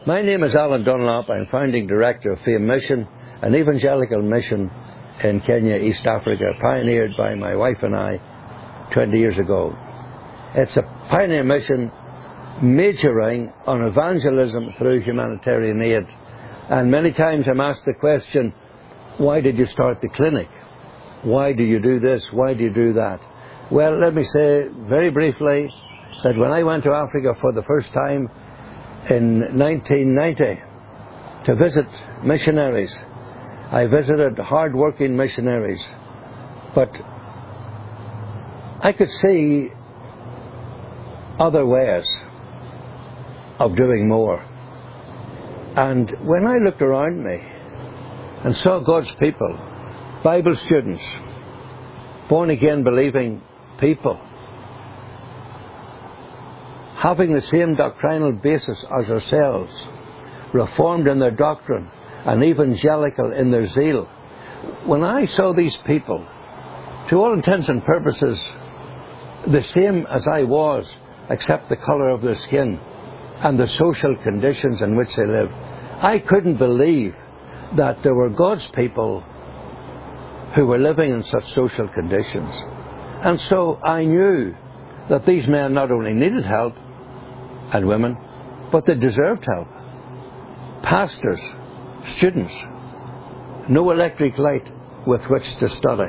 My name is Alan Dunlop. I'm founding director of Fame Mission, an evangelical mission in Kenya, East Africa, pioneered by my wife and I 20 years ago. It's a pioneer mission majoring on evangelism through humanitarian aid. And many times I'm asked the question, why did you start the clinic? Why do you do this? Why do you do that? Well, let me say very briefly that when I went to Africa for the first time in 1990 to visit missionaries, I visited hard-working missionaries, but I could see other ways of doing more. And when I looked around me and saw God's people, Bible students, born-again believing people, having the same doctrinal basis as ourselves, reformed in their doctrine and evangelical in their zeal. When I saw these people, to all intents and purposes, the same as I was, except the colour of their skin and the social conditions in which they lived, I couldn't believe that there were God's people who were living in such social conditions. And so I knew that these men not only needed help, and women, but they deserved help. Pastors, students, no electric light with which to study,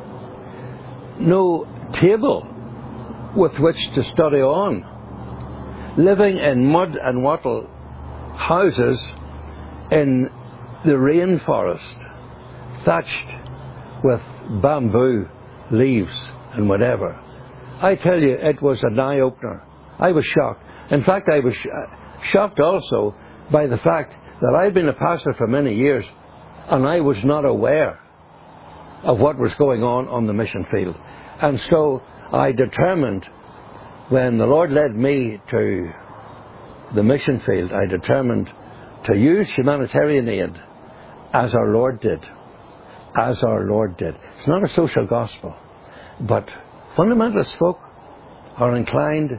no table with which to study on, living in mud and wattle houses in the rainforest, thatched with bamboo leaves and whatever. I tell you, it was an eye-opener. I was shocked. In fact, I was shocked also by the fact that I'd been a pastor for many years and I was not aware of what was going on the mission field. And so I determined, when the Lord led me to the mission field, I determined to use humanitarian aid as our Lord did. As our Lord did. It's not a social gospel, but fundamentalist folk are inclined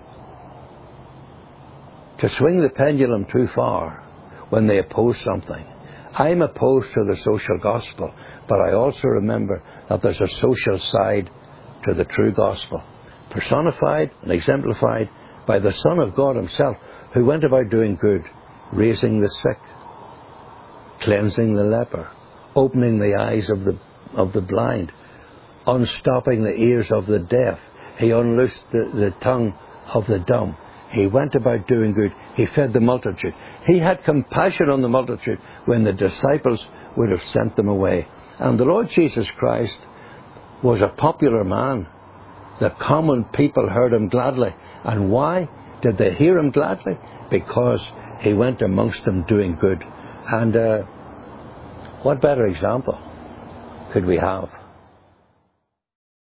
to swing the pendulum too far when they oppose something. I'm opposed to the social gospel, but I also remember that there's a social side to the true gospel, personified and exemplified by the Son of God himself, who went about doing good, raising the sick, cleansing the leper, opening the eyes of the blind, unstopping the ears of the deaf. He unloosed the tongue of the dumb. He went about doing good. He fed the multitude. He had compassion on the multitude when the disciples would have sent them away. And the Lord Jesus Christ was a popular man. The common people heard him gladly. And why did they hear him gladly? Because he went amongst them doing good. And what better example could we have?